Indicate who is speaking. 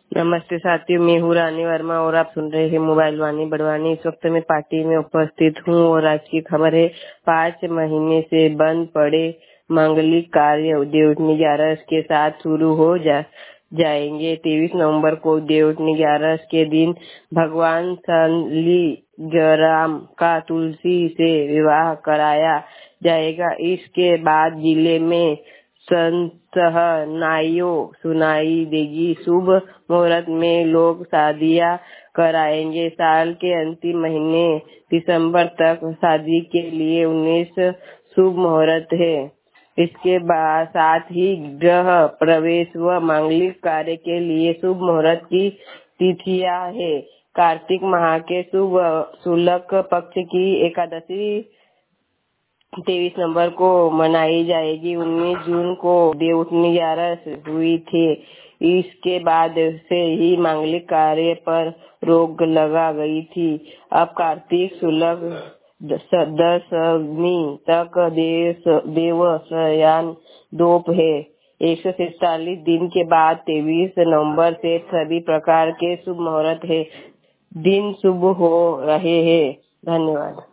Speaker 1: नमस्ते साथियों, मैं हूँ रानी वर्मा और आप सुन रहे हैं मोबाइल वाणी बड़वानी। इस वक्त मैं पार्टी में उपस्थित हूँ और आज की खबर है 5 महीने से बंद पड़े मांगलिक कार्य देवउठनी 11 के साथ शुरू हो जाएंगे। 23 नवंबर को देवउठनी 11 के दिन भगवान शालिग्राम का तुलसी से विवाह कराया जाएगा। इसके बाद जिले में शहनाइयों सुनाई देगी। शुभ मुहूर्त में लोग शादियां कराएंगे। साल के अंतिम महीने दिसंबर तक शादी के लिए 19 शुभ मुहूर्त है। इसके बाद साथ ही गृह प्रवेश व मांगलिक कार्य के लिए शुभ मुहूर्त की तिथियां है। कार्तिक माह के शुभ शुक्ल पक्ष की एकादशी 23 नवंबर को मनाई जाएगी। 19 जून को देवउठनी 11 हुई थी। इसके बाद से ही मांगलिक कार्य पर रोक लगा गई थी। अब कार्तिक शुक्ल दशमी तक देवस्नान दोप है। 147 दिन के बाद 23 नवंबर से सभी प्रकार के शुभ मुहूर्त है दिन शुभ हो रहे हैं। धन्यवाद।